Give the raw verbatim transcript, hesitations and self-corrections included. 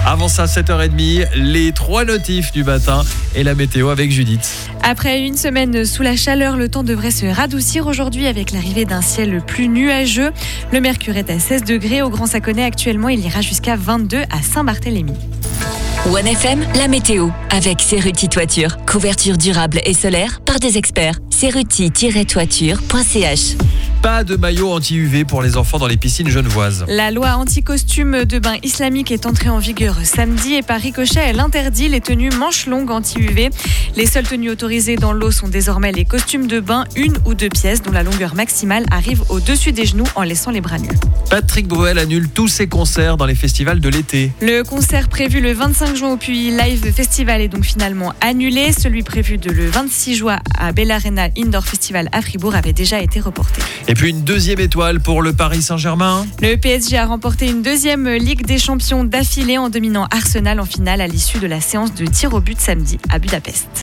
Avant ça, sept heures trente, les trois notifs du matin et la météo avec Judith. Après une semaine sous la chaleur, le temps devrait se radoucir aujourd'hui avec l'arrivée d'un ciel plus nuageux. Le mercure est à seize degrés au Grand Saconnet. Actuellement, il ira jusqu'à vingt-deux à Saint-Barthélemy. One F M, la météo avec Cerruti Toiture. Couverture durable et solaire par des experts. cerruti tiret toiture point c h. Pas de maillot anti-U V pour les enfants dans les piscines genevoises. La loi anti-costume de bain islamique est entrée en vigueur samedi et par ricochet, elle interdit les tenues manches longues anti-U V. Les seules tenues autorisées dans l'eau sont désormais les costumes de bain, une ou deux pièces dont la longueur maximale arrive au-dessus des genoux en laissant les bras nus. Patrick Bruel annule tous ses concerts dans les festivals de l'été. Le concert prévu le vingt-cinq juin au Puy Live Festival est donc finalement annulé. Celui prévu de le vingt-six juin à Bellarena Indoor Festival à Fribourg avait déjà été reporté. Et puis une deuxième étoile pour le Paris Saint-Germain. Le P S G a remporté une deuxième Ligue des Champions d'affilée en dominant Arsenal en finale à l'issue de la séance de tir au but samedi à Budapest.